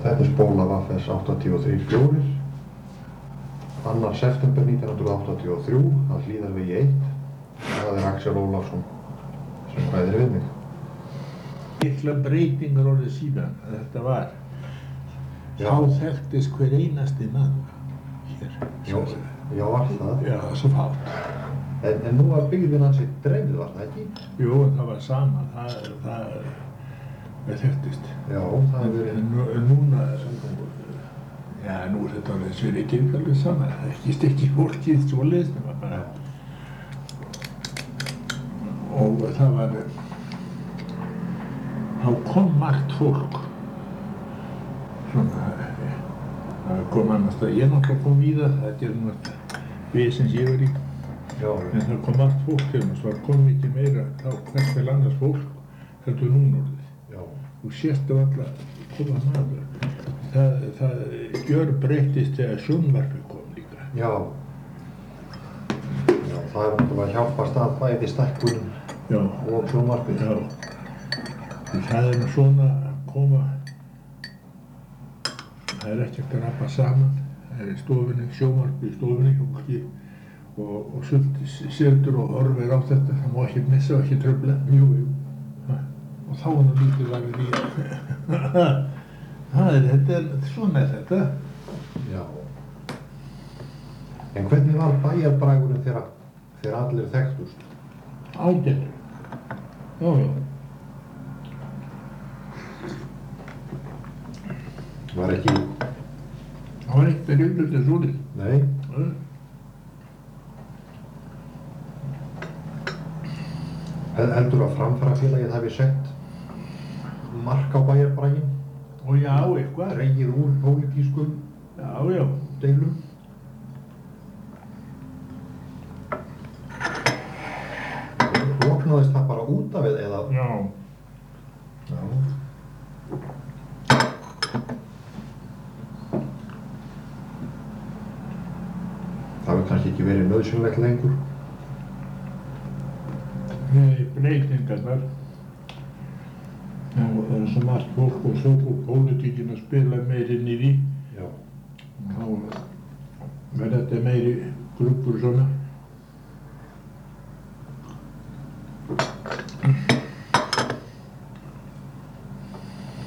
Þetta spóla VFS 83-4. 2. september 1983 að Hlíðarvegi 1. Það Axel Ólafsson sem ræðir við mig. Miklar breytingar orðið síðan að þetta var. Já. Þá þekktist hver einasti maður hér. Já, var það? Já, svo fátt. En nú var byggðin ansi dreifð, var það ekki? Jú, það var sama. Það þekktist. Já, það hefur verið. En núna, já, nú er þetta alveg sverið ekki alveg sama. Það er ekki stekki fólkið svoleiðis, það var bara. Og það var, þá kom margt fólk. Svona, það kom annars það, ég náttúrulega kom víða, þetta nú þetta við sem ég var í. Já. En það kom margt fólk til og svo kom ekki meira þá hvert vel annars fólk heldur núna orðið. Já. Þú sést á alla koma maður. Það gjörbreyttist þegar sjónvarpið kom líka. Já. Já, það er náttúrulega hjálpast að bæði stækkunum og sjónvarpið. Já. Það er nú svona að koma, það er ekki að rappa saman. Það er í stofunni, sjónvarpið í stofunni fólki og sumt setur og horfir á þetta. Það má ekki missa og ekki trufla. Jú. Og þá er nú lítið lagið í. Þetta er svona þetta. Já. En hvernig var bæjarbragurinn þegar allir þekktust? Ágætur. Já. Var ekki... Það var ekkert að riflutið svoleiðis. Nei. Heldurðu að Framfarafélagið hafi sett mark á bæjarbraginn? Og já, eitthvað. Dregið úr pólitískum deilum? Loknaðist það bara út af eða? Já. Það hefur kannski ekki verið nauðsynlegt lengur? Nei, breytingarnar. Það er svo margt fólk og svo fór pólitíkin að spila meiri inn í því. Já. Þá verður þetta meiri grúppur svona.